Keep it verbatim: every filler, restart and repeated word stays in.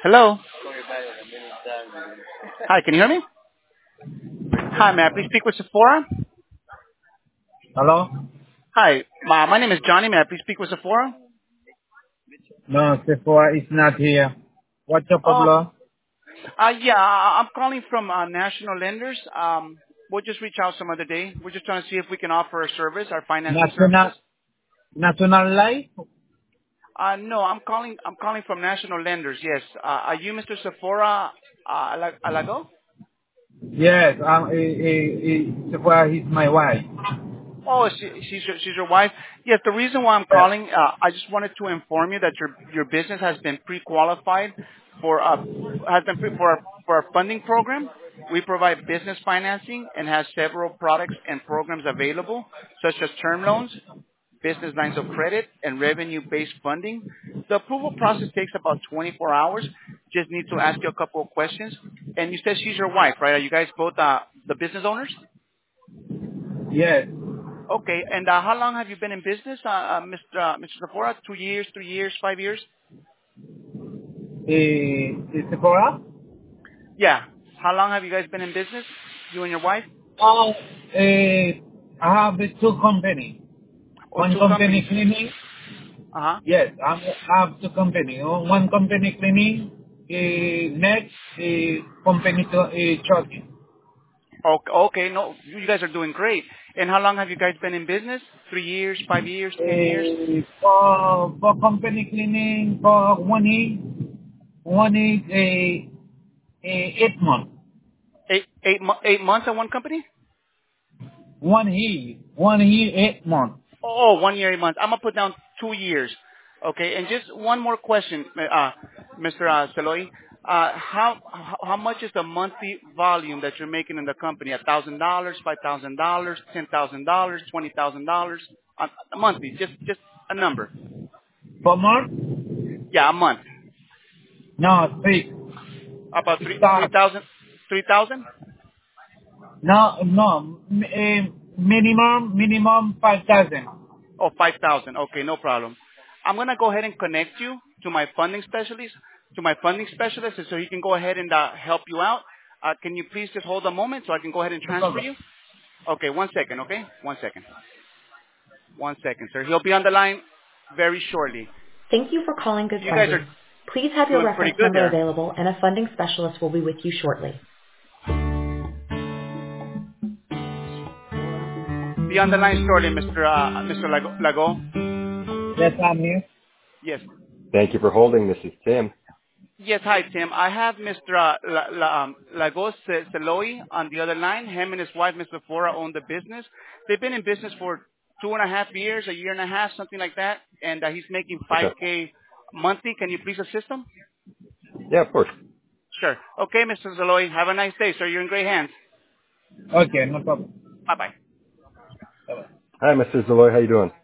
Hello. Hi, can you hear me? Hi, may I please speak with Sephora? Hello? Hi, my, my name is Johnny. May I please speak with Sephora? No, Sephora is not here. What's your Oh, problem? uh, yeah, I- I'm calling from uh, National Lenders. Um, we'll just reach out some other day. We're just trying to see if we can offer a service, our financing National, services. National Life? Uh, no, I'm calling. I'm calling from National Lenders. Yes. Uh, are you Mister Sephora uh, Ala- Alago? Yes, um, eh, eh, eh, Sephora is my wife. Oh, she, she's your, she's your wife. Yes. The reason why I'm Yes. calling, uh, I just wanted to inform you that your your business has been pre-qualified for uh has been pre- for our, for our funding program. We provide business financing and has several products and programs available, such as term loans, business lines of credit, and revenue-based funding. The approval process takes about twenty-four hours. Just need to ask you a couple of questions. And you said she's your wife, right? Are you guys both uh, the business owners? Yes. Okay. And uh, how long have you been in business, uh, uh, Mister Uh, Mister Sephora? Two years, three years, five years? Eh, eh, Sephora? Yeah. How long have you guys been in business, you and your wife? Oh, eh, I have the two company. Or One two companies? company cleaning. Uh-huh. Yes, I have two company. Oh, One company cleaning. Eh, next, eh, company to, eh, trucking. Okay, okay. No, you guys are doing great. And how long have you guys been in business? Three years, five years, ten years? Eh, for, for company cleaning for one year, one is a, a eight month. Eight, eight, mo- eight months at one company? One year, one year, eight months. Oh, one year, eight months. I'm gonna put down two years. Okay, and just one more question, uh, Mister Uh, Seloy. Uh, how how how much is the monthly volume that you're making in the company? A thousand dollars, five thousand dollars, ten thousand dollars, twenty thousand dollars, a monthly? Just just a number. Per month? Yeah, a month. No, six. About three three Start. thousand, three thousand. No, no, m- eh, minimum, minimum five thousand. Oh, five thousand. Okay, no problem. I'm gonna go ahead and connect you to my funding specialist, to my funding specialist, so he can go ahead and uh, help you out. Uh, can you please just hold a moment so I can go ahead and No transfer problem. you? Okay, one second. Okay, one second. One second, sir. He'll be on the line very shortly. Thank you for calling Good You guys Funding. are Please have your doing pretty reference good number there. available and a funding specialist will be with you shortly. Be on the line shortly, Mister Uh, Mister Lago. Lago. Yes, I'm here. Yes. Thank you for holding. This is Tim. Yes, hi, Tim. I have Mister Uh, La, La, um, Lagos Seloi on the other line. Him and his wife, Mister Fora, own the business. They've been in business for two and a half years, a year and a half, something like that, and uh, he's making Okay. five K monthly. Can you please assist him? Yeah, of course. Sure. Okay, Mister Seloi. Have a nice day, sir. You're in great hands. Okay, no problem. Bye-bye. Bye-bye. Hi, Mister Zaloy. How you doing?